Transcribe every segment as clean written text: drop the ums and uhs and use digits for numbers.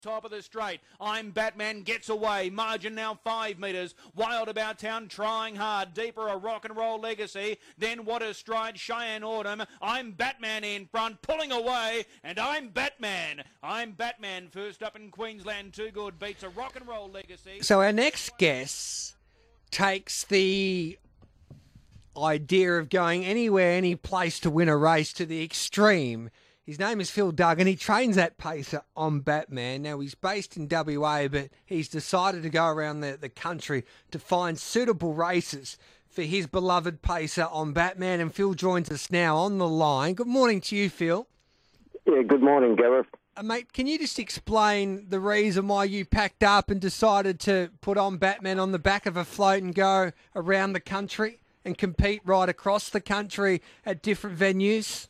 Top of the straight. I'm Batman gets away. Margin now 5 metres. Wild About Town trying hard. Deeper a Rock and Roll Legacy. Then What a Stride. Cheyenne Autumn. I'm Batman in front. Pulling away. And I'm Batman. I'm Batman first up in Queensland. Too Good beats a Rock and Roll Legacy. So our next guest takes the idea of going anywhere, any place to win a race to the extreme. His name is Phil Duggan. He trains that pacer on Batman. Now, he's based in WA, but he's decided to go around the country to find suitable races for his beloved pacer on Batman. And Phil joins us now on the line. Good morning to you, Phil. Yeah, good morning, Gareth. Mate, can you just explain the reason why you packed up and decided to put on Batman on the back of a float and go around the country and compete right across the country at different venues?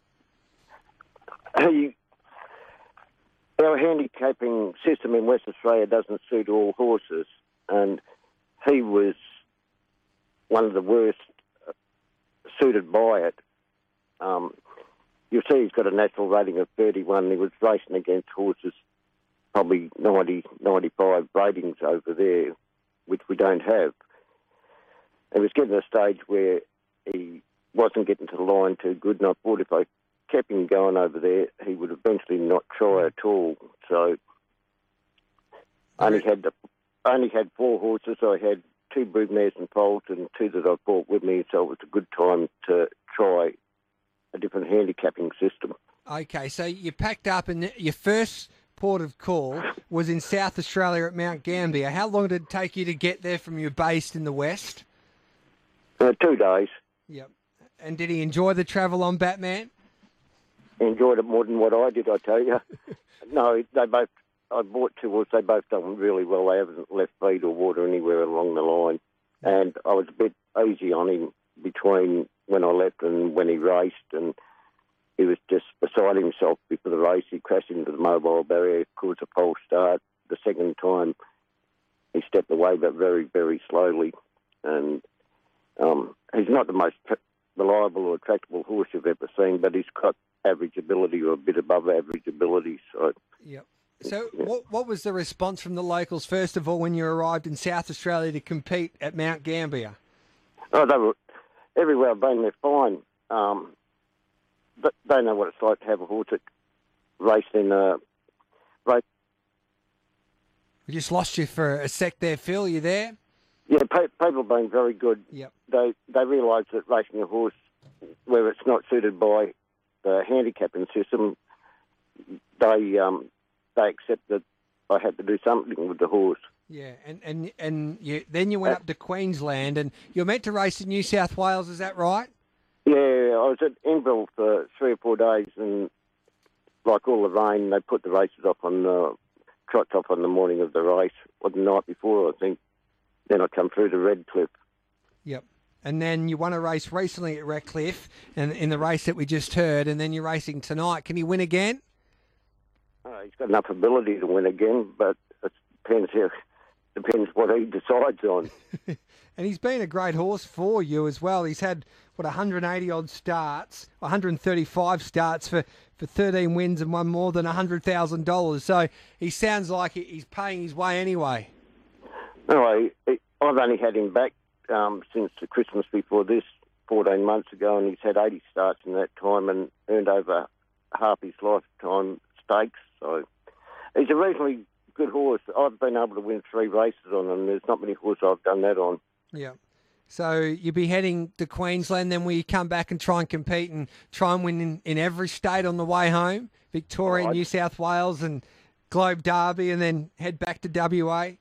Our handicapping system in West Australia doesn't suit all horses, and he was one of the worst suited by it. You'll see he's got a national rating of 31. He was racing against horses, probably 90, 95 ratings over there, which we don't have. It was getting to a stage where he wasn't getting to the line too good, and I thought if I kept him going over there, he would eventually not try at all. So I only had 4 horses. I had 2 broodmares and foals and 2 that I brought with me, so it was a good time to try a different handicapping system. Okay, so you packed up and your first port of call was in South Australia at Mount Gambier. How long did it take you to get there from your base in the west? 2 days. Yep. And did he enjoy the travel on Batman? Enjoyed it more than what I did, I tell you. No, I bought 2 horses. They both done really well. They haven't left feed or water anywhere along the line. And I was a bit easy on him between when I left and when he raced. And he was just beside himself before the race. He crashed into the mobile barrier, caused a false start. The second time, he stepped away, but very, very slowly. And he's not the most reliable or tractable horse you've ever seen, but he's got average ability or a bit above average ability. So, yep. So what was the response from the locals, first of all, when you arrived in South Australia to compete at Mount Gambier? Oh, they were everywhere I've been, they're fine. They know what it's like to have a horse that raced in a race. We just lost you for a sec there, Phil. You there? Yeah, people have been very good. Yep. They realise that racing a horse where it's not suited by the handicapping system, they accept that I had to do something with the horse. Yeah, and then you went up to Queensland, and you're meant to race in New South Wales, is that right? Yeah, I was at Enville for 3 or 4 days, and like all the rain, they put the races off trots off on the morning of the race, or the night before, I think. Then I come through to Redcliffe. Yep. And then you won a race recently at Redcliffe, and in the race that we just heard, and then you're racing tonight. Can he win again? He's got enough ability to win again, but it depends what he decides on. And he's been a great horse for you as well. He's had, 180-odd starts, 135 starts for 13 wins and won more than $100,000. So he sounds like he's paying his way anyway. Anyway, I've only had him back since the Christmas before this, 14 months ago, and he's had 80 starts in that time and earned over half his lifetime stakes. So he's a reasonably good horse. I've been able to win 3 races on him. There's not many horses I've done that on. Yeah. So you'll be heading to Queensland, then will you come back and try and compete and try and win in every state on the way home? Victoria, New South Wales and Globe Derby, and then head back to WA?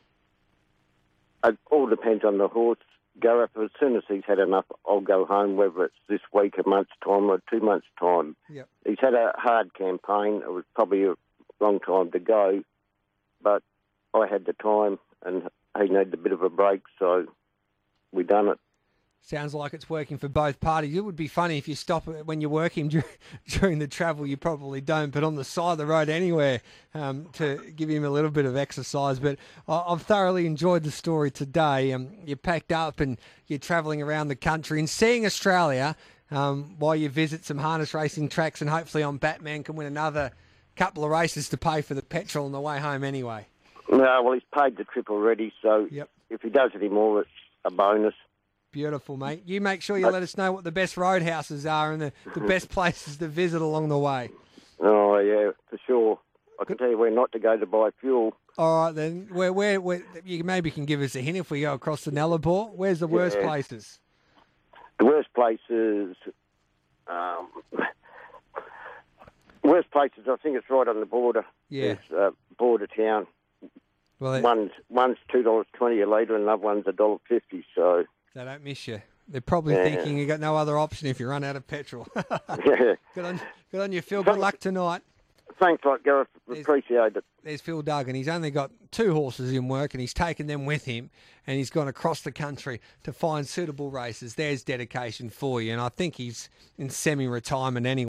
It all depends on the horse, Gareth. As soon as he's had enough, I'll go home, whether it's this week, a month's time, or 2 months' time. Yep. He's had a hard campaign. It was probably a long time to go, but I had the time, and he needed a bit of a break, so we done it. Sounds like it's working for both parties. It would be funny if you stop when you work him during the travel. You probably don't, but on the side of the road anywhere to give him a little bit of exercise. But I've thoroughly enjoyed the story today. You packed up and you're travelling around the country and seeing Australia while you visit some harness racing tracks, and hopefully on Batman can win another couple of races to pay for the petrol on the way home anyway. No, well, he's paid the trip already, so Yep. if he does any more, it's a bonus. Beautiful, mate. You make sure you let us know what the best roadhouses are and the best places to visit along the way. Oh, yeah, for sure. I can tell you where not to go to buy fuel. All right, then. Where you maybe can give us a hint if we go across the Nullarbor. Where's the worst places? The worst places... worst places, I think it's right on the border. Yeah. It's border town. Well, One's $2.20 a litre and another one's $1.50, so... They don't miss you. They're probably thinking you got no other option if you run out of petrol. Yeah. Good on you, Phil. Good luck tonight. Thanks, Gareth. Appreciate it. There's Phil Duggan. He's only got 2 horses in work and he's taken them with him and he's gone across the country to find suitable races. There's dedication for you. And I think he's in semi-retirement anyway.